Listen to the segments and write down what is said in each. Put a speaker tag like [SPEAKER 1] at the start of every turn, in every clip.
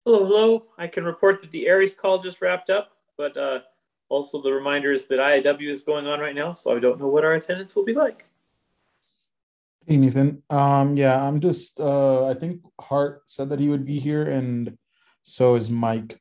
[SPEAKER 1] Hello, hello. I can report that the Aries call just wrapped up, but also the reminder is that IIW is going on right now, so I don't know what our attendance will be like.
[SPEAKER 2] Hey Nathan. Yeah, I'm just I think Hart said that he would be here and so is Mike.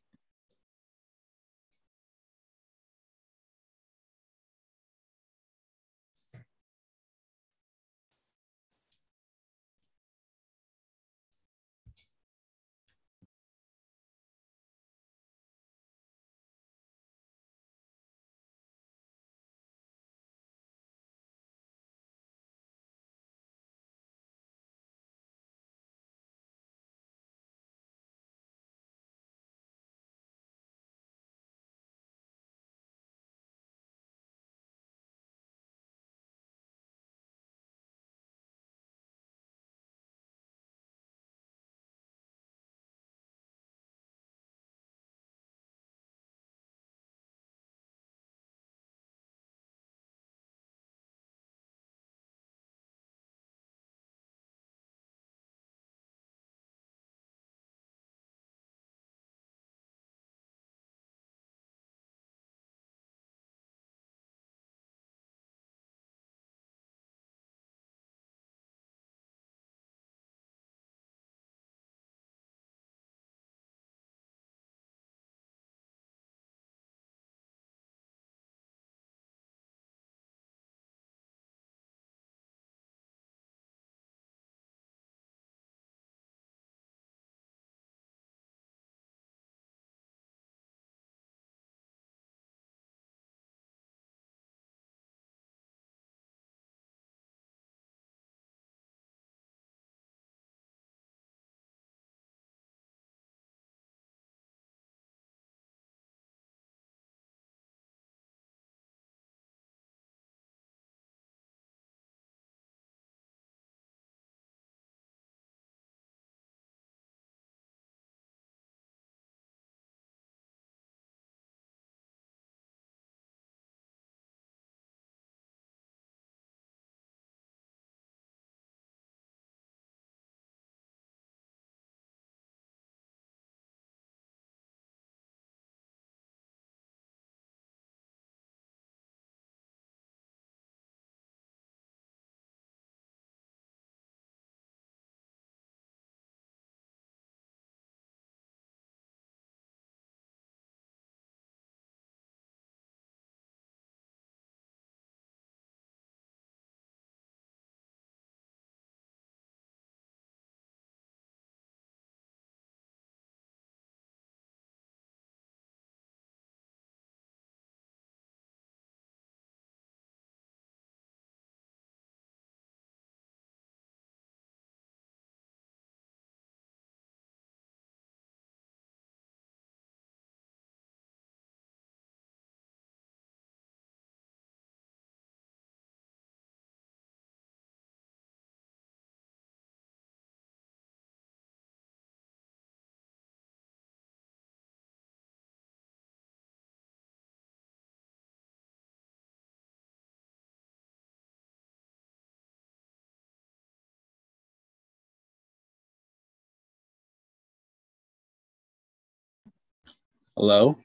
[SPEAKER 3] Hello?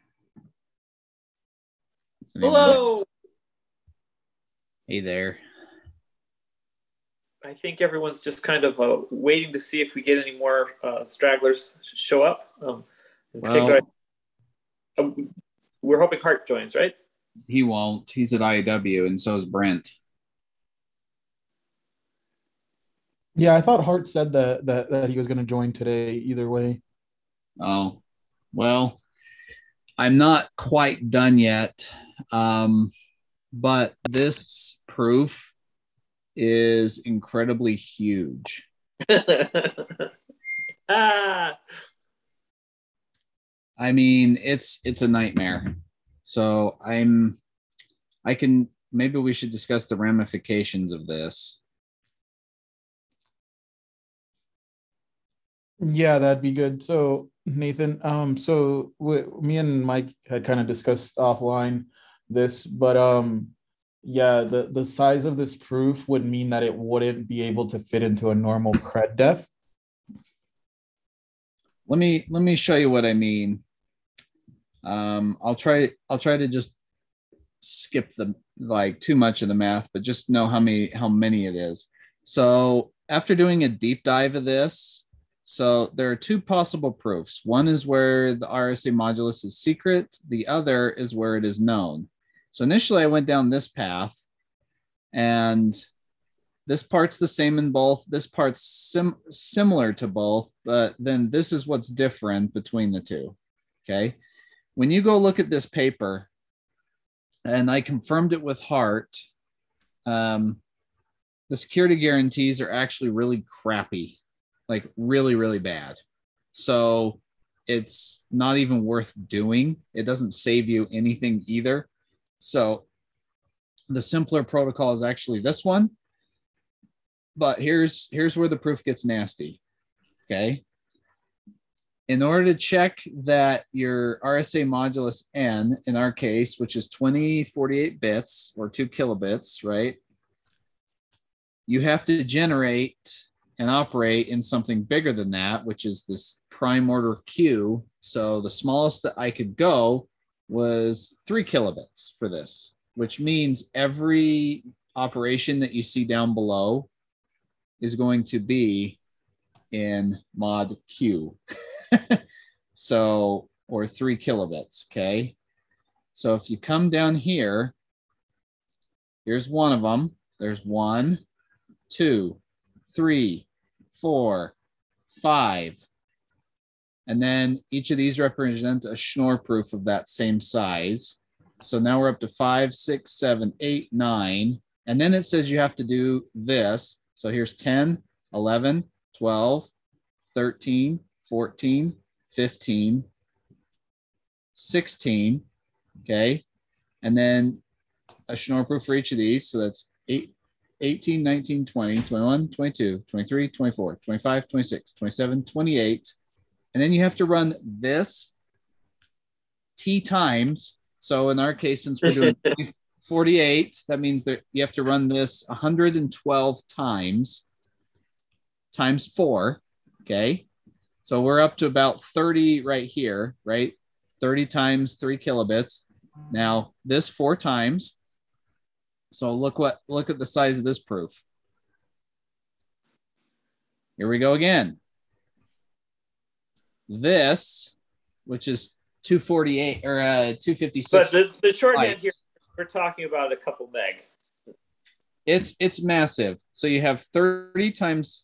[SPEAKER 3] Is anyone there?
[SPEAKER 1] Hello!
[SPEAKER 3] Hey there.
[SPEAKER 1] I think everyone's just kind of waiting to see if we get any more stragglers show up. In particular,
[SPEAKER 3] Well,
[SPEAKER 1] uh, we're hoping Hart joins, right?
[SPEAKER 3] he won't. He's at IW, and so is Brent.
[SPEAKER 2] Yeah, I thought Hart said that he was going to join today either way.
[SPEAKER 3] Oh, well, I'm not quite done yet. Um, but this proof is incredibly huge.
[SPEAKER 1] Ah,
[SPEAKER 3] I mean, it's a nightmare. So I can maybe we should discuss the ramifications of this.
[SPEAKER 2] Yeah, that'd be good. So Nathan, me and Mike had kind of discussed offline this, but yeah, the size of this proof would mean that it wouldn't be able to fit into a normal cred def.
[SPEAKER 3] let me show you what I mean. I'll try to just skip the too much of the math, but just know how many it is. So after doing a deep dive of this, so there are two possible proofs. One is where the RSA modulus is secret. The other is where it is known. So initially I went down this path, and this part's the same in both. This part's similar to both, but then this is what's different between the two. Okay. When you go look at this paper, and I confirmed it with Hart, the security guarantees are actually really crappy, like really, really bad. So it's not even worth doing. It doesn't save you anything either. So the simpler protocol is actually this one. But here's where the proof gets nasty. Okay. In order to check that your RSA modulus n, in our case, which is 2048 bits or 2 kilobits, right? You have to generate and operate in something bigger than that, which is this prime order queue. So the smallest that I could go was 3 kilobits for this, which means every operation that you see down below is going to be in mod Q. So, or 3 kilobits, okay? So if you come down here, here's one of them. There's 1, 2, 3, 4, 5. And then each of these represent a Schnorr proof of that same size. So now we're up to 5, 6, 7, 8, 9. And then it says you have to do this. So here's 10, 11, 12, 13, 14, 15, 16, okay? And then a Schnorr proof for each of these. So that's 8, 18, 19, 20, 21, 22, 23, 24, 25, 26, 27, 28. And then you have to run this T times. So in our case, since we're doing 48, that means that you have to run this 112 times 4, okay? So we're up to about 30 right here, right? 30 times 3 kilobits. Now this 4 times. So look at the size of this proof. Here we go again. This, which is 248 or 256.
[SPEAKER 1] But the shorthand here, we're talking about a couple meg.
[SPEAKER 3] It's massive. So you have 30 times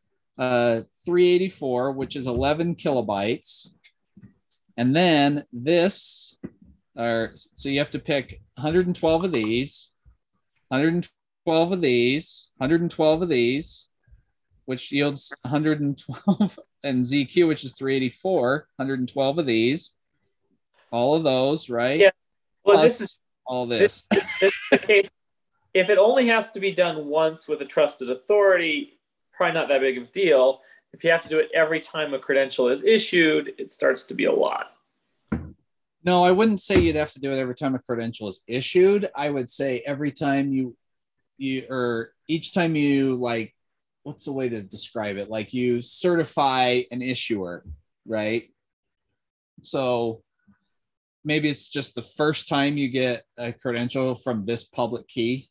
[SPEAKER 3] 384, which is 11 kilobytes. And then this, so you have to pick 112 of these, 112 of these, 112 of these, which yields 112, and ZQ, which is 384, 112 of these, all of those, right?
[SPEAKER 1] Yeah. Well,
[SPEAKER 3] Plus
[SPEAKER 1] this is
[SPEAKER 3] all this.
[SPEAKER 1] This is the case. If it only has to be done once with a trusted authority, probably not that big of a deal. If you have to do it every time a credential is issued, it starts to be a lot.
[SPEAKER 3] No, I wouldn't say you'd have to do it every time a credential is issued. I would say every time or each time you, like, what's the way to describe it? Like you certify an issuer, right? So maybe it's just the first time you get a credential from this public key.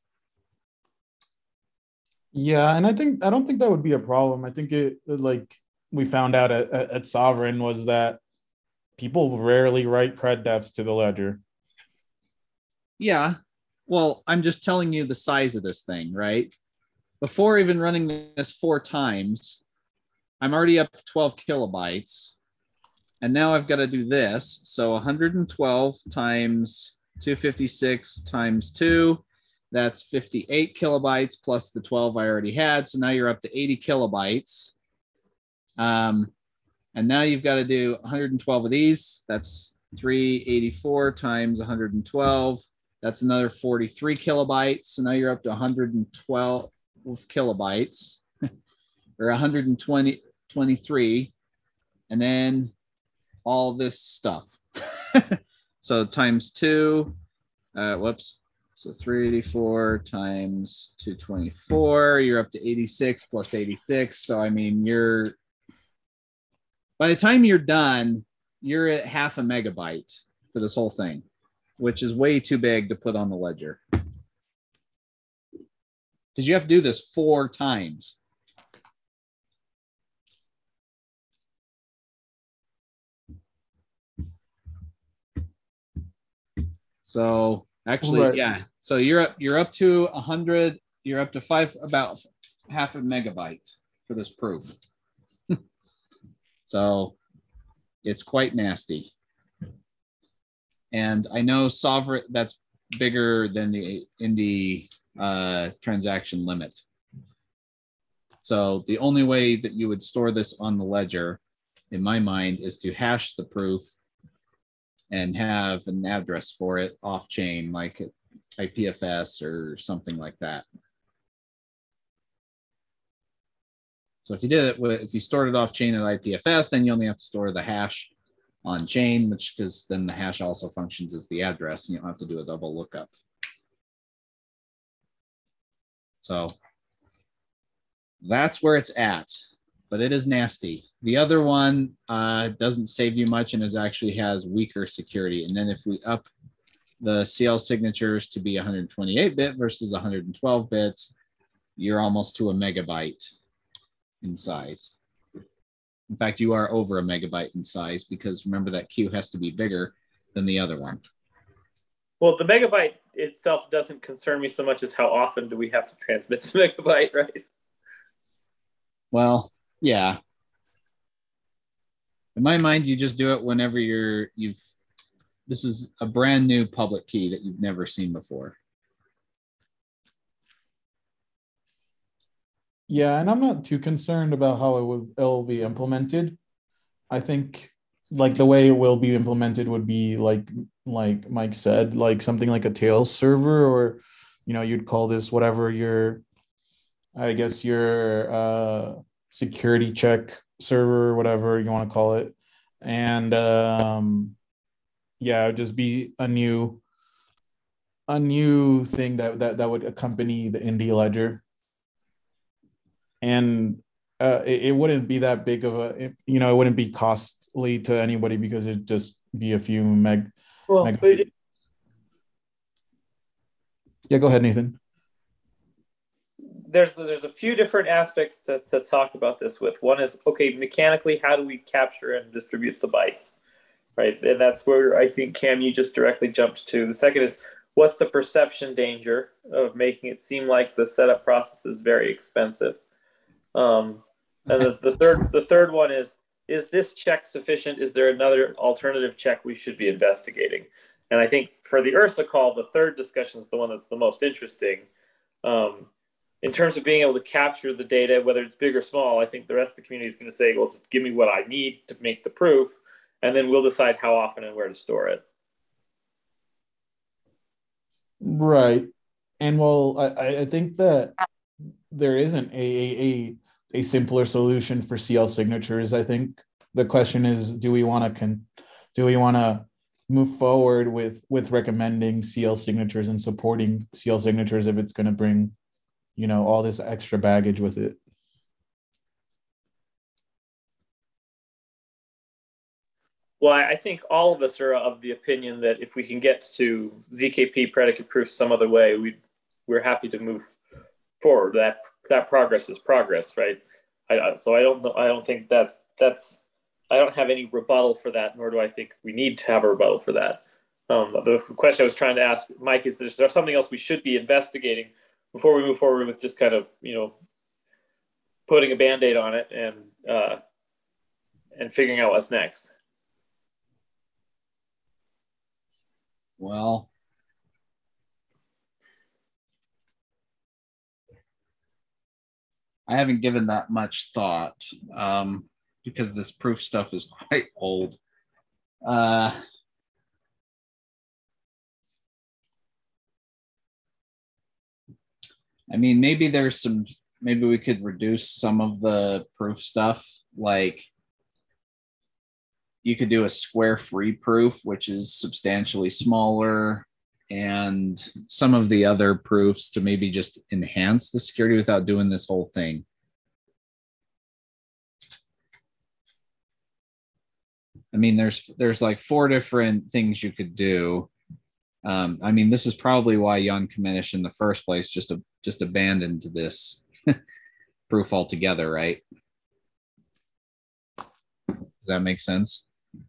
[SPEAKER 2] Yeah, and I don't think that would be a problem. I think it, like we found out at Sovereign, was that people rarely write cred defs to the ledger.
[SPEAKER 3] Yeah. Well, I'm just telling you the size of this thing, right? Before even running this 4 times, I'm already up to 12 kilobytes. And now I've got to do this. So 112 times 256 times 2, that's 58 kilobytes plus the 12 I already had. So now you're up to 80 kilobytes. And now you've got to do 112 of these. That's 384 times 112. That's another 43 kilobytes. So now you're up to 112 kilobytes or 123. And then all this stuff. So times 2, so 384 times 224, you're up to 86 plus 86. So I mean, you're By the time you're done, you're at 0.5 megabyte for this whole thing, which is way too big to put on the ledger. Because you have to do this 4 times. So actually,
[SPEAKER 2] Right.
[SPEAKER 3] yeah. So you're up to 100. You're up to about 0.5 megabyte for this proof. So it's quite nasty. And I know Sovereign, that's bigger than the Indy transaction limit. So the only way that you would store this on the ledger, in my mind, is to hash the proof and have an address for it off chain, like IPFS or something like that. So if you did it with, if you stored it off chain at IPFS, then you only have to store the hash on chain, which, because then the hash also functions as the address and you don't have to do a double lookup. So that's where it's at, but it is nasty. The other one doesn't save you much and actually has weaker security. And then if we up the CL signatures to be 128-bit versus 112-bit, you're almost to a megabyte in size. In fact, you are over a megabyte in size because remember that queue has to be bigger than the other one.
[SPEAKER 1] Well, the megabyte itself doesn't concern me so much as how often do we have to transmit the megabyte, right?
[SPEAKER 3] Well, yeah. In my mind, you just do it whenever this is a brand new public key that you've never seen before.
[SPEAKER 2] Yeah, and I'm not too concerned about how it'll be implemented. I think like the way it will be implemented would be like Mike said, like something like a Tails server, or you'd call this whatever your, I guess your security check server, whatever you want to call it. And yeah, it would just be a new thing that would accompany the Indy ledger. And it wouldn't be that big of a, it wouldn't be costly to anybody because it'd just be a few meg.
[SPEAKER 1] Well,
[SPEAKER 2] yeah, go ahead, Nathan.
[SPEAKER 1] There's a few different aspects to talk about this with. One is, okay, mechanically, how do we capture and distribute the bytes, right? And that's where I think, Cam, you just directly jumped to. The second is, what's the perception danger of making it seem like the setup process is very expensive? And the third one is this check sufficient? Is there another alternative check we should be investigating? And I think for the Ursa call, the third discussion is the one that's the most interesting. In terms of being able to capture the data, whether it's big or small, I think the rest of the community is going to say, well, just give me what I need to make the proof, and then we'll decide how often and where to store it.
[SPEAKER 2] Right. And well, I think that there isn't a simpler solution for CL signatures. I think the question is, do we want to move forward with recommending CL signatures and supporting CL signatures if it's going to bring, all this extra baggage with it?
[SPEAKER 1] Well, I think all of us are of the opinion that if we can get to ZKP predicate proof some other way, we're happy to move forward. That progress is progress, right? So I don't think that's I don't have any rebuttal for that, nor do I think we need to have a rebuttal for that. The question I was trying to ask Mike is there something else we should be investigating before we move forward with just kind of putting a Band-Aid on it and figuring out what's next?
[SPEAKER 3] Well, I haven't given that much thought because this proof stuff is quite old. I mean, maybe we could reduce some of the proof stuff. Like you could do a square free proof, which is substantially smaller, and some of the other proofs to maybe just enhance the security without doing this whole thing. I mean, there's like 4 different things you could do. I mean, this is probably why Jan Kamenisch in the first place just abandoned this proof altogether, right? Does that make sense?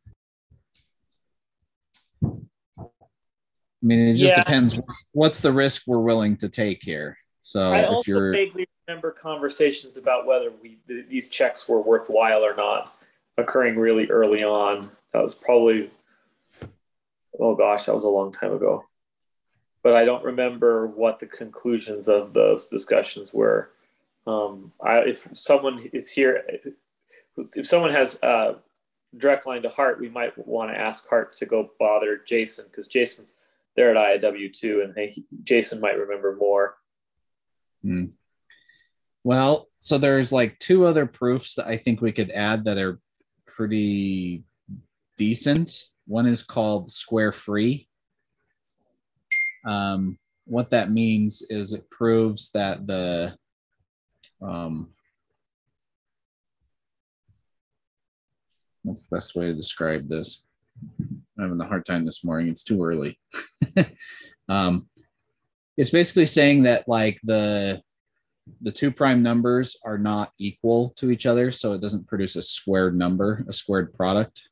[SPEAKER 3] I mean, it just depends. What's the risk we're willing to take here? So
[SPEAKER 1] I also vaguely remember conversations about whether these checks were worthwhile or not occurring really early on. That was probably, oh gosh, that was a long time ago. But I don't remember what the conclusions of those discussions were. If someone is here, if someone has a direct line to Hart, we might want to ask Hart to go bother Jason, because Jason's there at IAW too, and Jason might remember more.
[SPEAKER 3] Well, so there's like 2 other proofs that I think we could add that are pretty decent. One is called square free. What that means is it proves that the what's the best way to describe this? I'm having a hard time this morning. It's too early. It's basically saying that like the 2 prime numbers are not equal to each other, so it doesn't produce a squared number, a squared product.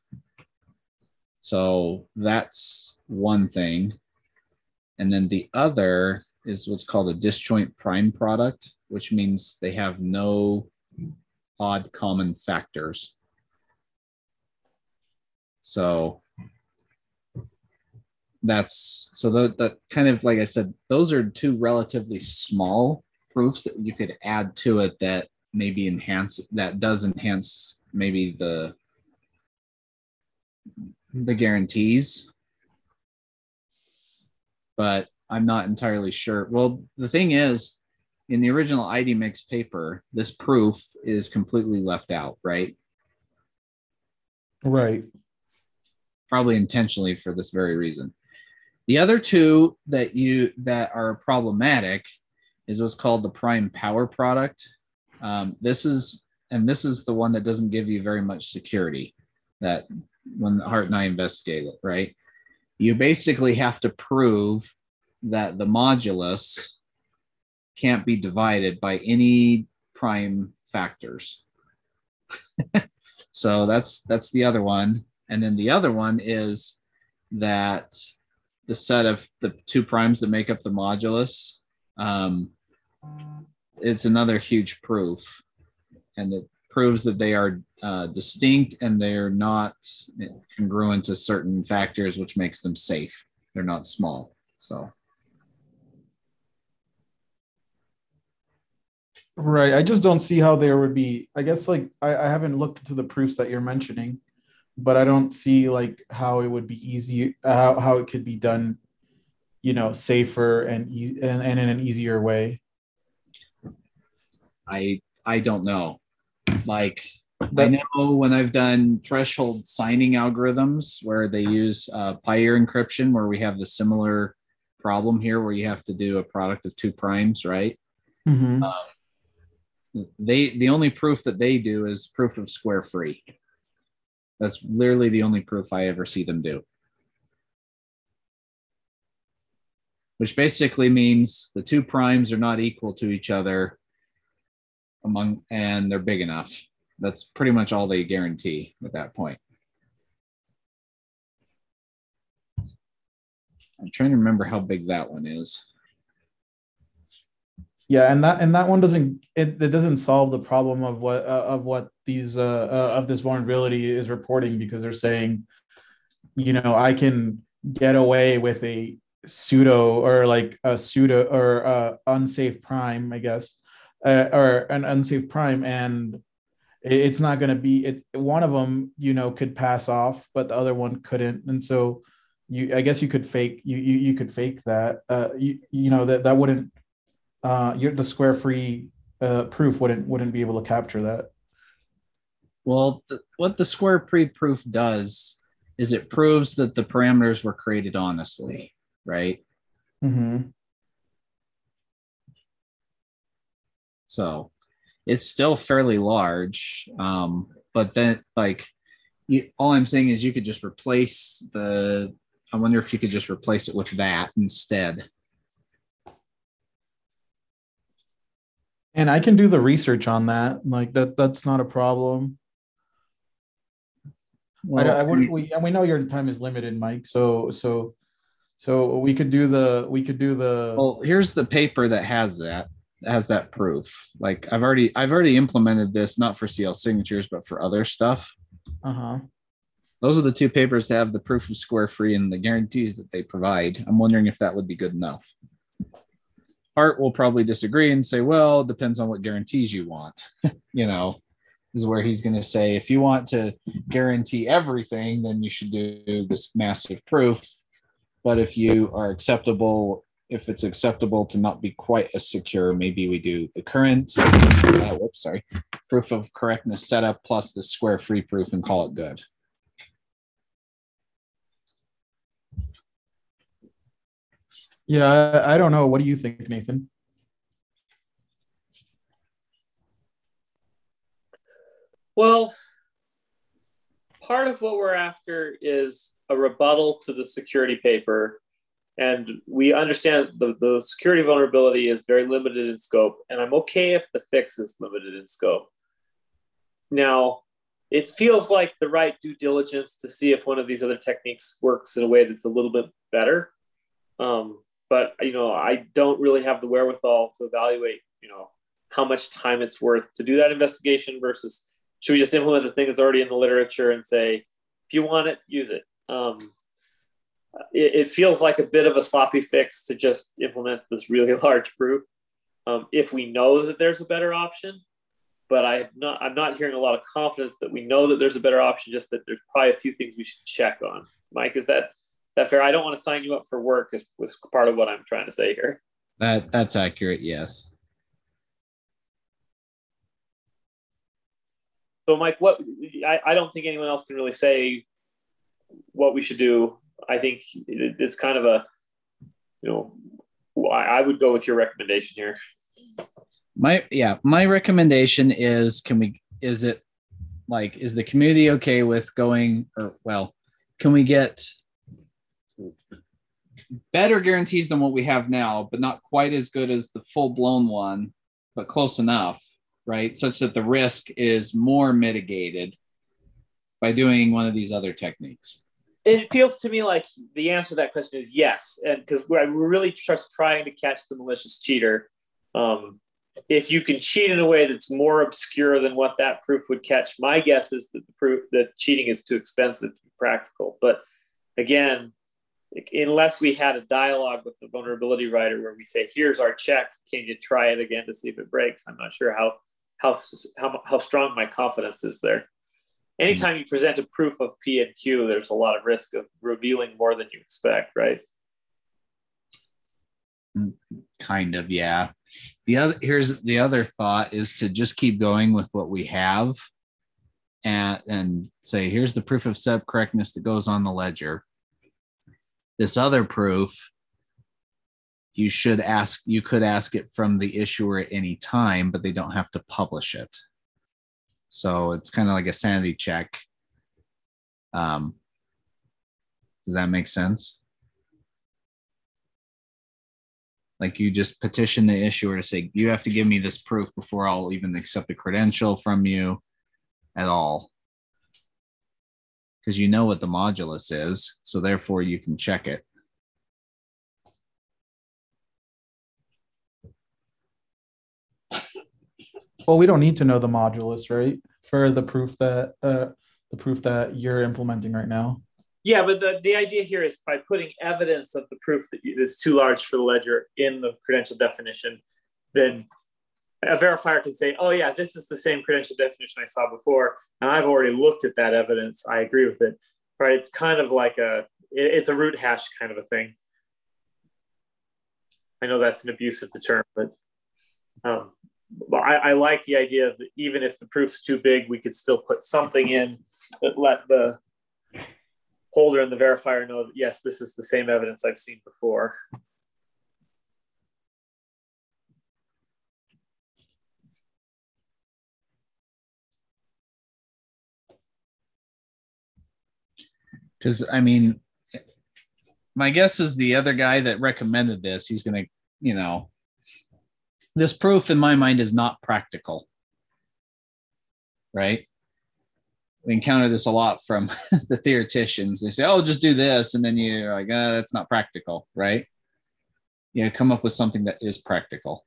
[SPEAKER 3] So that's one thing. And then the other is what's called a disjoint prime product, which means they have no odd common factors. So that kind of, like I said, those are 2 relatively small proofs that you could add to it that maybe does enhance maybe the guarantees. But I'm not entirely sure. Well, the thing is, in the original IDMix paper, this proof is completely left out, right?
[SPEAKER 2] Right.
[SPEAKER 3] Probably intentionally for this very reason. The other 2 that are problematic is what's called the prime power product. This is the one that doesn't give you very much security. That when Hart and I investigate it, right? You basically have to prove that the modulus can't be divided by any prime factors. So that's the other one. And then the other one is that the set of the 2 primes that make up the modulus, it's another huge proof. And it proves that they are distinct and they're not congruent to certain factors, which makes them safe. They're not small. So.
[SPEAKER 2] Right. I just don't see how there would be, I guess, like, I haven't looked into the proofs that you're mentioning, but I don't see like how it would be easy, how it could be done, safer and in an easier way.
[SPEAKER 3] I don't know. Like, I know when I've done threshold signing algorithms where they use Pire encryption, where we have the similar problem here where you have to do a product of 2 primes, right?
[SPEAKER 2] Mm-hmm.
[SPEAKER 3] The only proof that they do is proof of square free. That's literally the only proof I ever see them do. Which basically means the 2 primes are not equal to each other and they're big enough. That's pretty much all they guarantee at that point. I'm trying to remember how big that one is.
[SPEAKER 2] Yeah, and that one doesn't solve the problem of what these of this vulnerability is reporting, because they're saying, I can get away with a pseudo or unsafe prime, I guess, or an unsafe prime, and it's not going to be one of them could pass off, but the other one couldn't, and so I guess you could fake you could fake that that wouldn't the square free proof wouldn't be able to capture that.
[SPEAKER 3] Well, what the square proof does is it proves that the parameters were created honestly, right?
[SPEAKER 2] Mm-hmm.
[SPEAKER 3] So it's still fairly large, but then like all I'm saying is you could just replace the. I wonder if you could just replace it with that instead.
[SPEAKER 2] And I can do the research on that. Like that's not a problem.
[SPEAKER 3] Well,
[SPEAKER 2] I would we know your time is limited, Mike. So we could do the
[SPEAKER 3] well, here's the paper that has that proof. Like I've already implemented this, not for CL signatures, but for other stuff.
[SPEAKER 2] uh-huh.
[SPEAKER 3] Those are the two papers that have the proof of square free and the guarantees that they provide. I'm wondering if that would be good enough. Art will probably disagree and say, well, it depends on what guarantees you want. You know, this is where he's going to say, if you want to guarantee everything, then you should do this massive proof. But if if it's acceptable to not be quite as secure, maybe we do the current, proof of correctness setup plus the square free proof and call it good.
[SPEAKER 2] Yeah, I don't know. What do you think, Nathan?
[SPEAKER 1] Well, part of what we're after is a rebuttal to the security paper. And we understand the security vulnerability is very limited in scope. And I'm okay if the fix is limited in scope. Now, it feels like the right due diligence to see if one of these other techniques works in a way that's a little bit better. But I don't really have the wherewithal to evaluate, how much time it's worth to do that investigation versus should we just implement the thing that's already in the literature and say, if you want it, use it. It feels like a bit of a sloppy fix to just implement this really large proof. If we know that there's a better option, but I'm not hearing a lot of confidence that we know that there's a better option, just that there's probably a few things we should check on. Mike, is that fair? I don't want to sign you up for work is part of what I'm trying to say here.
[SPEAKER 3] That's accurate, yes.
[SPEAKER 1] So Mike, I don't think anyone else can really say what we should do. I think it's kind of I would go with your recommendation here.
[SPEAKER 3] My recommendation is is the community okay with going, can we get better guarantees than what we have now, but not quite as good as the full-blown one, but close enough, right? Such that the risk is more mitigated by doing one of these other techniques.
[SPEAKER 1] It feels to me like the answer to that question is yes, and because we're really just trying to catch the malicious cheater. If you can cheat in a way that's more obscure than what that proof would catch, my guess is that the cheating is too expensive to be practical. But again, unless we had a dialogue with the vulnerability writer where we say, "Here's our check. Can you try it again to see if it breaks?" I'm not sure how strong my confidence is there. Anytime you present a proof of P and Q, there's a lot of risk of revealing more than you expect, right?
[SPEAKER 3] Kind of, yeah. Here's the other thought is to just keep going with what we have and say, here's the proof of setup correctness that goes on the ledger. This other proof, you could ask it from the issuer at any time, but they don't have to publish it. So it's kind of like a sanity check. Does that make sense? Like you just petition the issuer to say, you have to give me this proof before I'll even accept a credential from you at all. Because you know what the modulus is, so therefore you can check it.
[SPEAKER 2] Well, we don't need to know the modulus, right? For the proof that you're implementing right now.
[SPEAKER 1] Yeah, but the idea here is by putting evidence of the proof that is too large for the ledger in the credential definition, then a verifier can say, oh yeah, this is the same credential definition I saw before, and I've already looked at that evidence. I agree with it, right? It's kind of like it's a root hash kind of a thing. I know that's an abuse of the term, but I like the idea that even if the proof's too big, we could still put something in that let the holder and the verifier know that, yes, this is the same evidence I've seen before.
[SPEAKER 3] Because I mean, my guess is the other guy that recommended this, he's going to, this proof in my mind is not practical, right? We encounter this a lot from the theoreticians. They say, oh, just do this. And then you're like, that's not practical, right? Come up with something that is practical.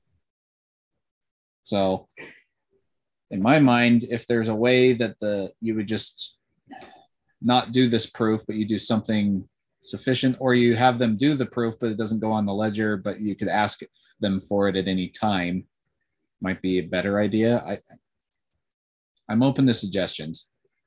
[SPEAKER 3] So in my mind, if there's a way that you would just not do this proof, but you do something sufficient, or you have them do the proof, but it doesn't go on the ledger, but you could ask them for it at any time, might be a better idea. I'm open to suggestions.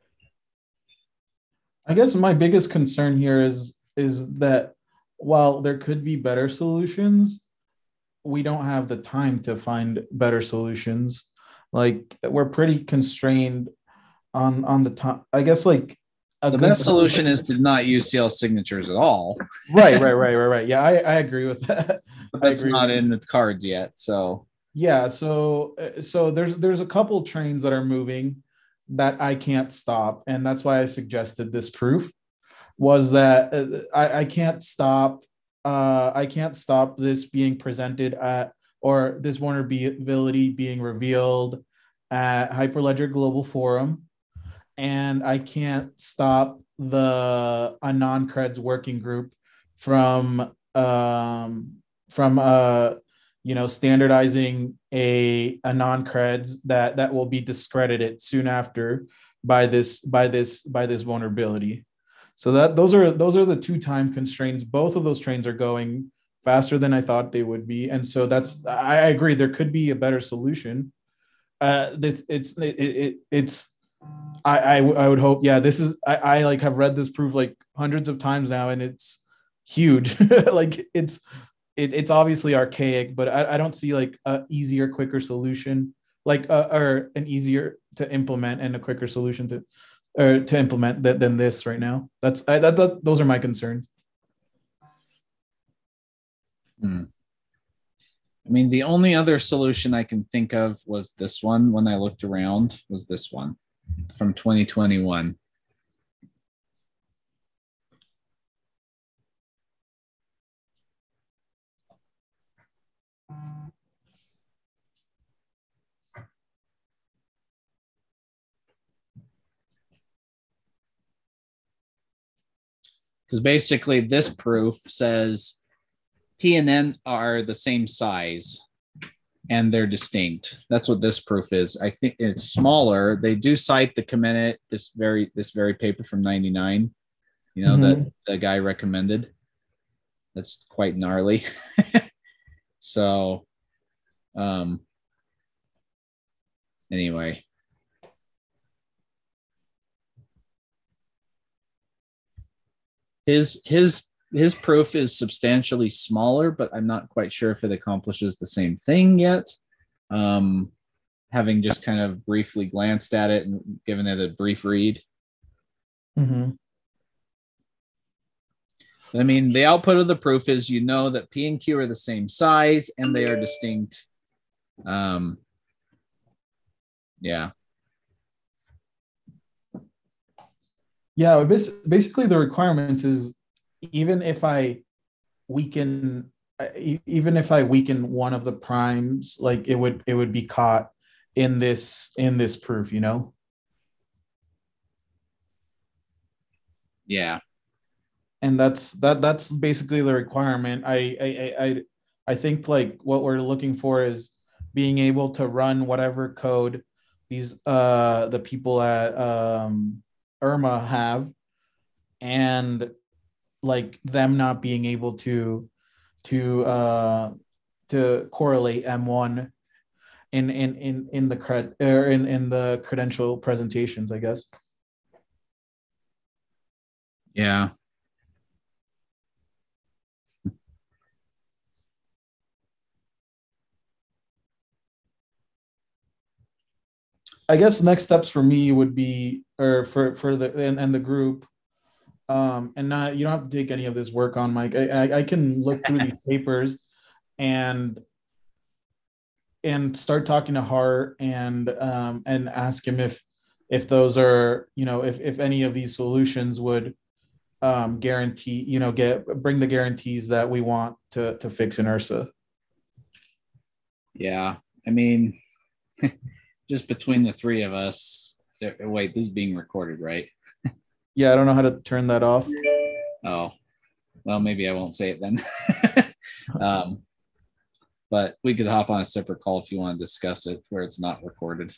[SPEAKER 2] I guess my biggest concern here is that while there could be better solutions, we don't have the time to find better solutions. Like, we're pretty constrained on the time. I guess like
[SPEAKER 3] the best solution is to not use CL signatures at all.
[SPEAKER 2] Right. Yeah, I agree with that.
[SPEAKER 3] But that's not in the cards yet. So
[SPEAKER 2] yeah, so there's a couple trains that are moving that I can't stop, and that's why I suggested this proof. Was that I can't stop this being presented at, or this vulnerability being revealed at Hyperledger Global Forum, and I can't stop the non-creds working group from standardizing a non-creds that will be discredited soon after by this vulnerability. So those are the two time constraints. Both of those trains are going faster than I thought they would be, and so I agree there could be a better solution. I would hope. Yeah, this is I like have read this proof like hundreds of times now, and it's huge. Like it's obviously archaic, but I don't see like a easier, quicker solution, like or an easier to implement and a quicker solution to implement than this right now. Those are my concerns.
[SPEAKER 3] I mean, the only other solution I can think of was this one. When I looked around, was this one from 2021. Because basically this proof says P and N are the same size and they're distinct. That's what this proof is. I think it's smaller. They do cite the Comenet, this very paper from 99, that the guy recommended. That's quite gnarly. So anyway. His proof is substantially smaller, but I'm not quite sure if it accomplishes the same thing yet. Having just kind of briefly glanced at it and given it a brief read. I mean, the output of the proof is that P and Q are the same size and they are distinct. Yeah.
[SPEAKER 2] Yeah, basically the requirements is even if I weaken one of the primes, like it would be caught in this proof,
[SPEAKER 3] Yeah.
[SPEAKER 2] And that's basically the requirement. I think like what we're looking for is being able to run whatever code these the people at IRMA have, and like them not being able to correlate M1 in the in the credential presentations, I guess.
[SPEAKER 3] Yeah.
[SPEAKER 2] I guess next steps for me would be, or for the and the group, and not, you don't have to take any of this work on, Mike. I can look through these papers and start talking to Hart and ask him if those are, if any of these solutions would guarantee, bring the guarantees that we want to fix in Ursa.
[SPEAKER 3] Yeah, I mean, just between the three of us. Wait, this is being recorded, right?
[SPEAKER 2] Yeah, I don't know how to turn that off.
[SPEAKER 3] Oh, well, maybe I won't say it then. But we could hop on a separate call if you want to discuss it where it's not recorded.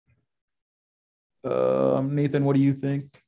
[SPEAKER 2] Nathan, what do you think?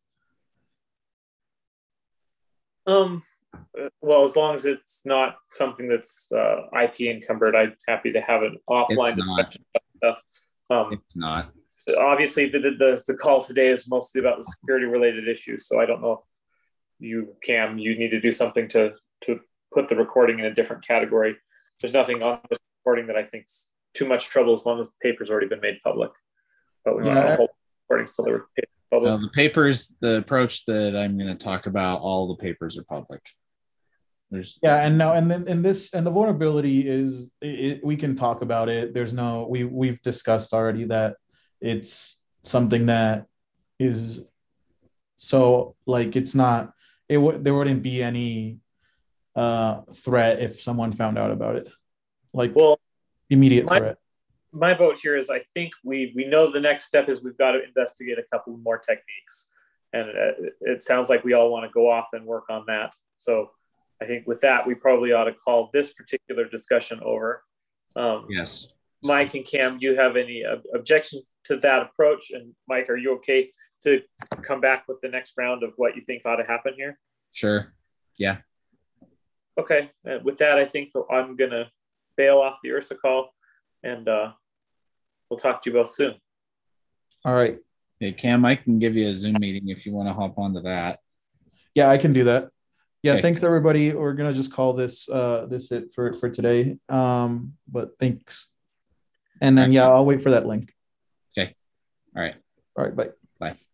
[SPEAKER 1] Well, as long as it's not something that's IP encumbered, I'm happy to have an offline discussion about stuff.
[SPEAKER 3] It's not.
[SPEAKER 1] Obviously, the call today is mostly about the security related issues. So I don't know if you need to do something to put the recording in a different category. There's nothing on this recording that I think's too much trouble as long as the paper's already been made public. But we want to hold recordings till they're public.
[SPEAKER 3] The papers, the approach that I'm going to talk about, all the papers are public.
[SPEAKER 2] And the vulnerability is we can talk about it. There's no we've discussed already that it's something that is so like it's not there wouldn't be any threat if someone found out about it, like immediate threat.
[SPEAKER 1] My vote here is I think we know the next step is we've got to investigate a couple more techniques, and it sounds like we all want to go off and work on that. So I think with that, we probably ought to call this particular discussion over.
[SPEAKER 3] Yes.
[SPEAKER 1] Mike and Cam, do you have any objection to that approach? And Mike, are you okay to come back with the next round of what you think ought to happen here?
[SPEAKER 3] Sure. Yeah.
[SPEAKER 1] Okay. With that, I think I'm going to bail off the Ursa call, and we'll talk to you both soon.
[SPEAKER 2] All right.
[SPEAKER 3] Hey, Cam, I can give you a Zoom meeting if you want to hop onto that.
[SPEAKER 2] Yeah, I can do that. Yeah,
[SPEAKER 3] Okay.
[SPEAKER 2] Thanks everybody. We're gonna just call this it for today. But thanks. And then I'll wait for that link.
[SPEAKER 3] Okay. All right.
[SPEAKER 2] All right, bye.
[SPEAKER 3] Bye.